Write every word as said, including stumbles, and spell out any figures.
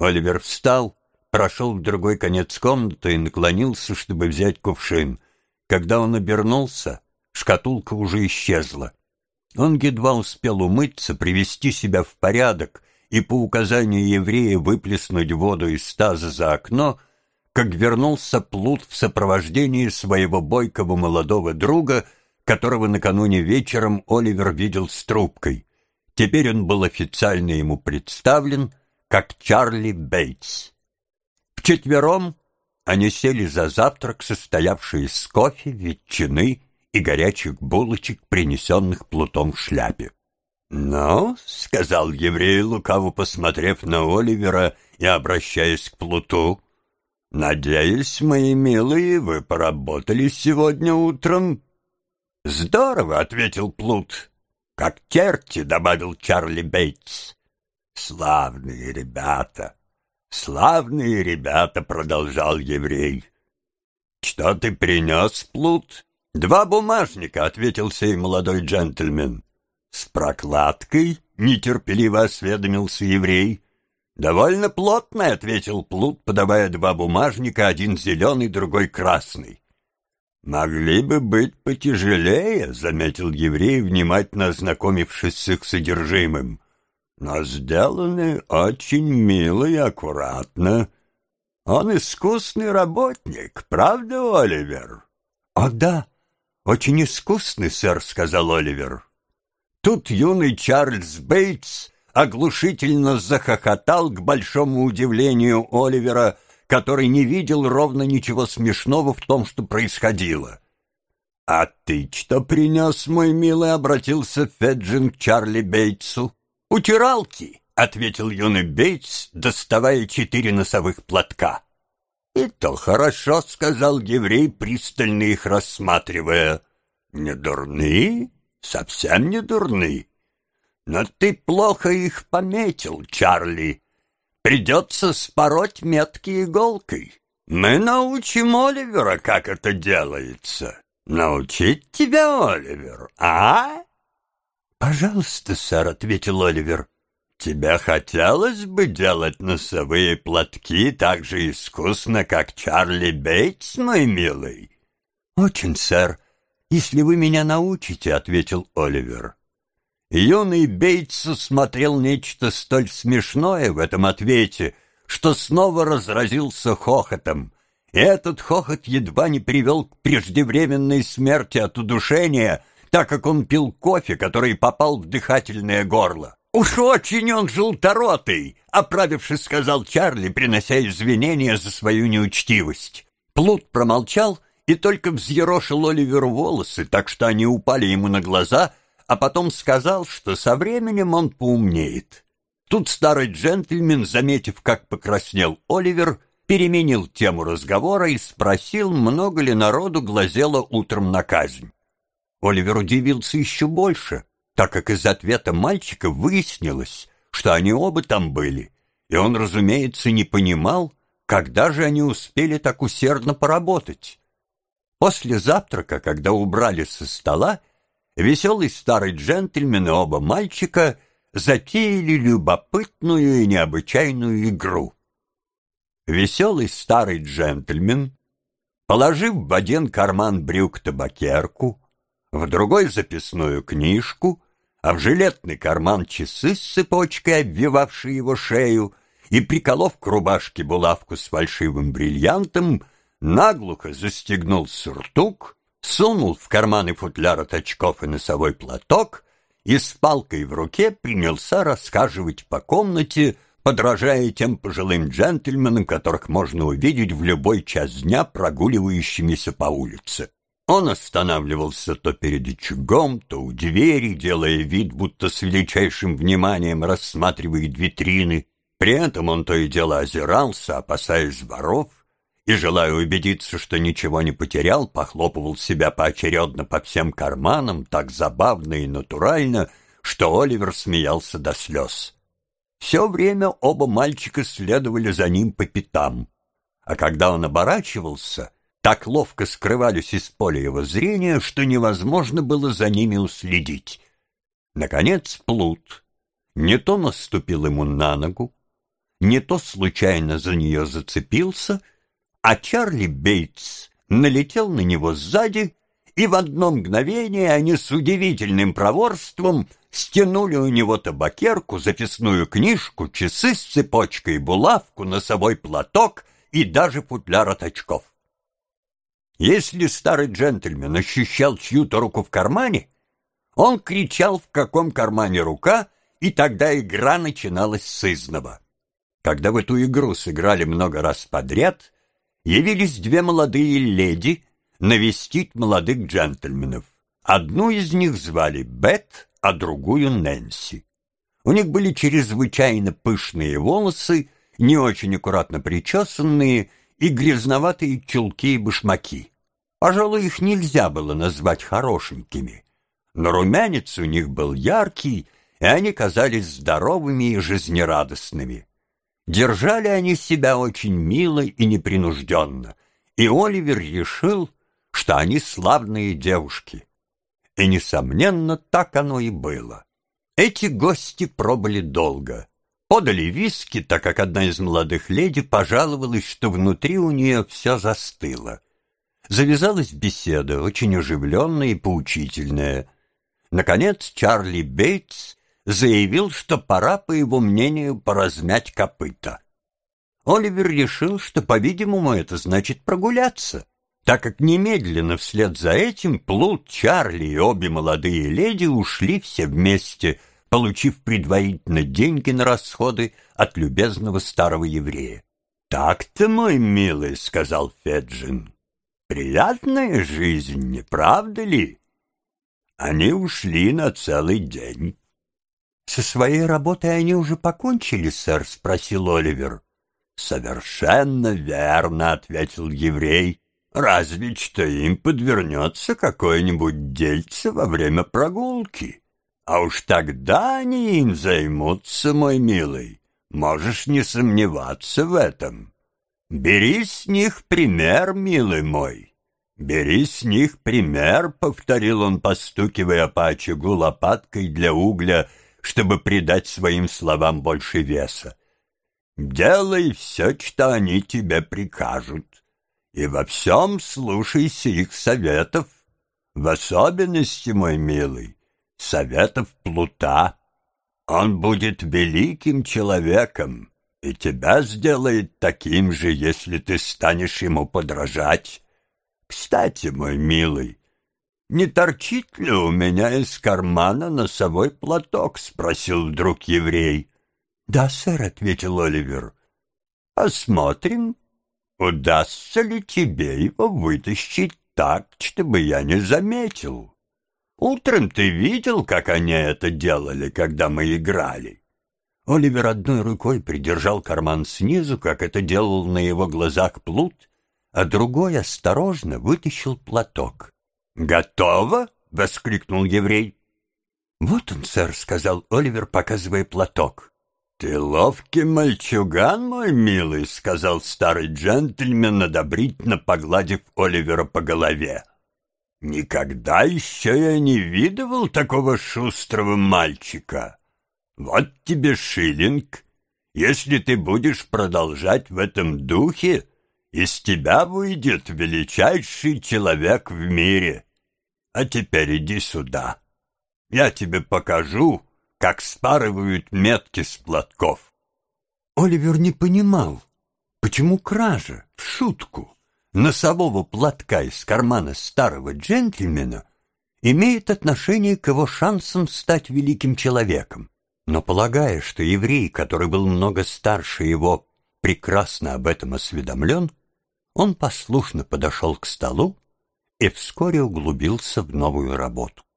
Оливер встал, прошел в другой конец комнаты и наклонился, чтобы взять кувшин. Когда он обернулся, шкатулка уже исчезла. Он едва успел умыться, привести себя в порядок и по указанию еврея выплеснуть воду из таза за окно, как вернулся Плут в сопровождении своего бойкого молодого друга, которого накануне вечером Оливер видел с трубкой. Теперь он был официально ему представлен как Чарли Бейтс. Вчетвером они сели за завтрак, состоявший из кофе, ветчины и горячих булочек, принесенных Плутом в шляпе. «Ну, — сказал еврей, лукаво посмотрев на Оливера и обращаясь к Плуту, — надеюсь, мои милые, вы поработали сегодня утром?» «Здорово, — ответил Плут. «Как черти, — добавил Чарли Бейтс. «Славные ребята, славные ребята, — продолжал еврей. «Что ты принес, Плут?» «Два бумажника, — ответил сей молодой джентльмен. «С прокладкой?» — нетерпеливо осведомился еврей. «Довольно плотный, — ответил Плут, подавая два бумажника, один зеленый, другой красный. «Могли бы быть потяжелее, — заметил еврей, внимательно ознакомившись с их содержимым. «Но сделаны очень мило и аккуратно. Он искусный работник, правда, Оливер?» «О, да, очень искусный, сэр, — сказал Оливер». Тут юный Чарльз Бейтс оглушительно захохотал к большому удивлению Оливера, который не видел ровно ничего смешного в том, что происходило. «А ты что принес, мой милый?» — обратился Феджин к Чарли Бейтсу. «Утиралки», — ответил юный Бейтс, доставая четыре носовых платка. «И то хорошо», — сказал еврей, пристально их рассматривая. «Не дурны, совсем не дурны. Но ты плохо их пометил, Чарли. Придется спороть метки иголкой. Мы научим Оливера, как это делается. Научить тебя, Оливер, а?» «Пожалуйста, сэр», — ответил Оливер. «Тебе хотелось бы делать носовые платки так же искусно, как Чарли Бейтс, мой милый?» «Очень, сэр, если вы меня научите», — ответил Оливер. Юный Бейтс усмотрел нечто столь смешное в этом ответе, что снова разразился хохотом. И этот хохот едва не привел к преждевременной смерти от удушения, так как он пил кофе, который попал в дыхательное горло. «Уж очень он желторотый!» — оправившись, сказал Чарли, принося извинения за свою неучтивость. Плут промолчал и только взъерошил Оливеру волосы, так что они упали ему на глаза, а потом сказал, что со временем он поумнеет. Тут старый джентльмен, заметив, как покраснел Оливер, переменил тему разговора и спросил, много ли народу глазело утром на казнь. Оливер удивился еще больше, так как из ответа мальчика выяснилось, что они оба там были, и он, разумеется, не понимал, когда же они успели так усердно поработать. После завтрака, когда убрали со стола, веселый старый джентльмен и оба мальчика затеяли любопытную и необычайную игру. Веселый старый джентльмен, положив в один карман брюк табакерку, в другой записную книжку, а в жилетный карман часы с цепочкой, обвивавшие его шею, и, приколов к рубашке булавку с фальшивым бриллиантом, наглухо застегнул сюртук, сунул в карманы футляр от очков и носовой платок и с палкой в руке принялся расхаживать по комнате, подражая тем пожилым джентльменам, которых можно увидеть в любой час дня прогуливающимися по улице. Он останавливался то перед очагом, то у двери, делая вид, будто с величайшим вниманием рассматривает витрины. При этом он то и дело озирался, опасаясь воров, и, желая убедиться, что ничего не потерял, похлопывал себя поочередно по всем карманам так забавно и натурально, что Оливер смеялся до слез. Все время оба мальчика следовали за ним по пятам, а когда он оборачивался, так ловко скрывались из поля его зрения, что невозможно было за ними уследить. Наконец Плут не то наступил ему на ногу, не то случайно за нее зацепился, а Чарли Бейтс налетел на него сзади, и в одно мгновение они с удивительным проворством стянули у него табакерку, записную книжку, часы с цепочкой, булавку, носовой платок и даже футляр от очков. Если старый джентльмен ощущал чью-то руку в кармане, он кричал, в каком кармане рука, и тогда игра начиналась сызнова. Когда в эту игру сыграли много раз подряд, явились две молодые леди навестить молодых джентльменов. Одну из них звали Бет, а другую Нэнси. У них были чрезвычайно пышные волосы, не очень аккуратно причесанные и грязноватые чулки и башмаки. Пожалуй, их нельзя было назвать хорошенькими, но румянец у них был яркий, и они казались здоровыми и жизнерадостными. Держали они себя очень мило и непринужденно, и Оливер решил, что они славные девушки. И, несомненно, так оно и было. Эти гости пробыли долго. Подали виски, так как одна из молодых леди пожаловалась, что внутри у нее все застыло. Завязалась беседа, очень оживленная и поучительная. Наконец Чарли Бейтс заявил, что пора, по его мнению, поразмять копыта. Оливер решил, что, по-видимому, это значит прогуляться, так как немедленно вслед за этим Плут, Чарли и обе молодые леди ушли все вместе, получив предварительно деньги на расходы от любезного старого еврея. «Так-то, мой милый, — сказал Феджин, — приятная жизнь, не правда ли?» Они ушли на целый день. «Со своей работой они уже покончили, сэр?» — спросил Оливер. «Совершенно верно, — ответил еврей. Разве что им подвернется какое-нибудь дельце во время прогулки. А уж тогда они им займутся, мой милый. Можешь не сомневаться в этом. Бери с них пример, милый мой. Бери с них пример, — повторил он, постукивая по очагу лопаткой для угля, чтобы придать своим словам больше веса. Делай все, что они тебе прикажут, и во всем слушайся их советов, в особенности, мой милый, советов Плута. Он будет великим человеком, и тебя сделает таким же, если ты станешь ему подражать. Кстати, мой милый, не торчит ли у меня из кармана носовой платок? — спросил вдруг еврей. — Да, сэр, — ответил Оливер. — Посмотрим, удастся ли тебе его вытащить так, чтобы я не заметил. Утром ты видел, как они это делали, когда мы играли? Оливер одной рукой придержал карман снизу, как это делал на его глазах Плут, а другой осторожно вытащил платок. «Готово?» — воскликнул еврей. «Вот он, сэр», — сказал Оливер, показывая платок. «Ты ловкий мальчуган, мой милый», — сказал старый джентльмен, одобрительно погладив Оливера по голове. «Никогда еще я не видывал такого шустрого мальчика. Вот тебе шиллинг. Если ты будешь продолжать в этом духе, из тебя выйдет величайший человек в мире. А теперь иди сюда. Я тебе покажу, как спарывают метки с платков». Оливер не понимал, почему кража, в шутку, носового платка из кармана старого джентльмена имеет отношение к его шансам стать великим человеком. Но, полагая, что еврей, который был много старше его, прекрасно об этом осведомлен, он послушно подошел к столу и вскоре углубился в новую работу.